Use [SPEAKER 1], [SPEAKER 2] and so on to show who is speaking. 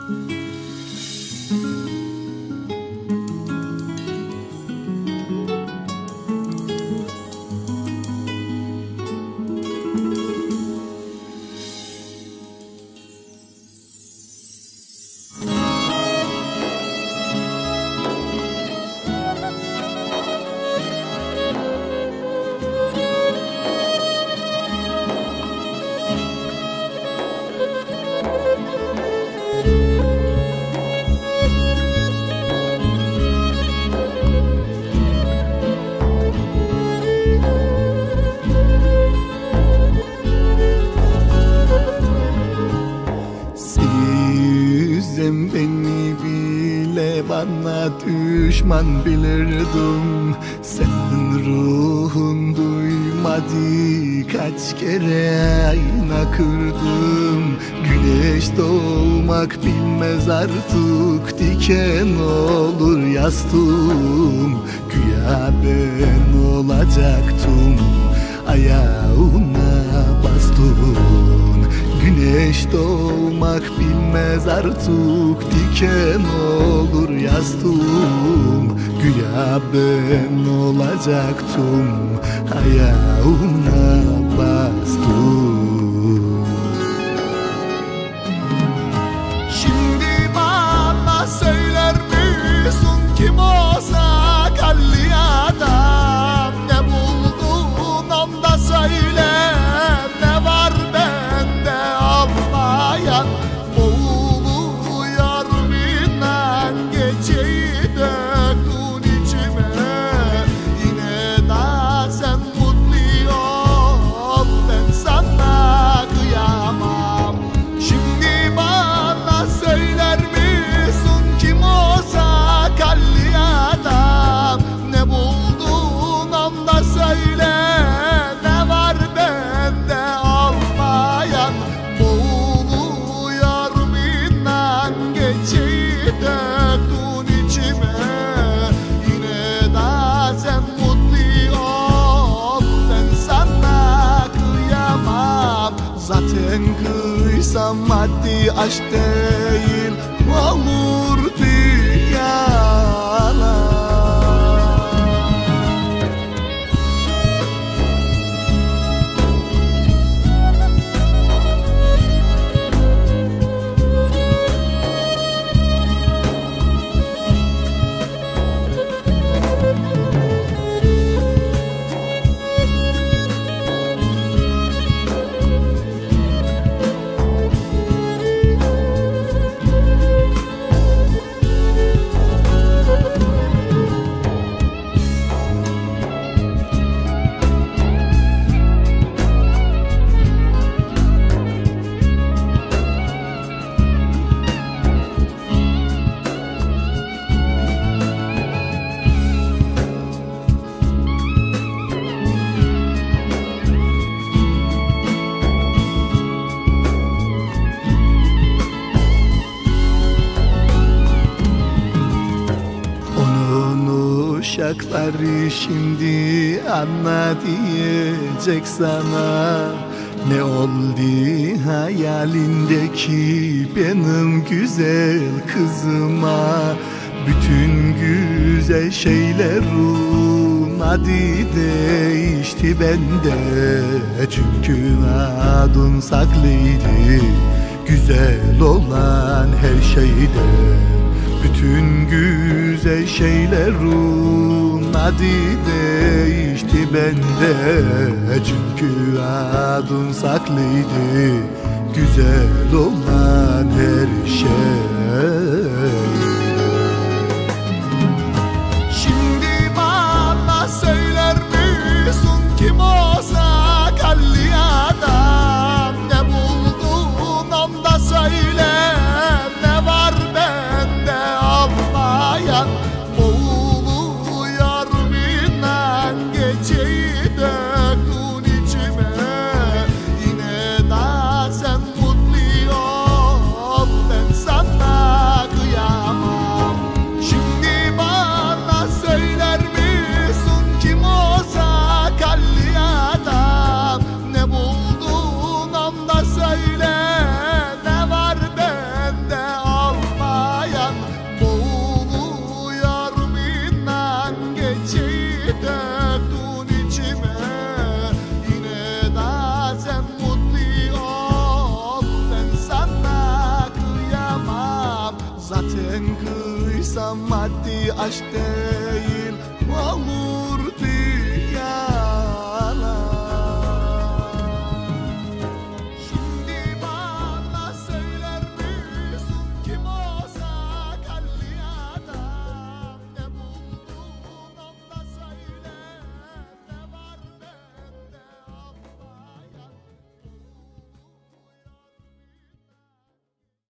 [SPEAKER 1] bana düşman bilirdim. Senin ruhun duymadı, kaç kere ayna kırdım. Güneş doğmak bilmez artık, diken olur yastığım. Güya ben olacaktım, ayağına bastın. Güneş doğmak bilmez artık, diken olur yastığım. Güya ben olacaktım, ayağına bastım. Şimdi bana söyler misin, kim olsa kalli adam? Ne buldun onda söyle, ne var bende almayan? Boğuluyor binden geceyi döktün içime. Yine de sen mutlu ol, ben sana kıyamam. Şimdi bana söyler misin, kim olsa kalli adam? Ne buldun onda söyle, ne var bende almayan? Boğuluyor binden geceyi döktün içime. Yine de sen mutlu ol, ben sana kıyamam. Zaten kıysam maddi aşk değil, olurdu yalan. Uşakları şimdi anla diyecek sana. Ne oldu hayalindeki benim güzel kızıma? Bütün güzel şeylerin adı değişti bende. Çünkü adın saklıydı, güzel olan her şeyde. Bütün güzel şeylerin adı değişti bende. Çünkü adın saklıydı, güzel olan her şey. Şimdi bana söyler misin, kim olsa kalli adam? Ne buldun onda söyle, ne var bende almayan? Boğuluyor binden geceyi döktün içime. Yine de sen mutlu ol, ben sana haddi aşk değil.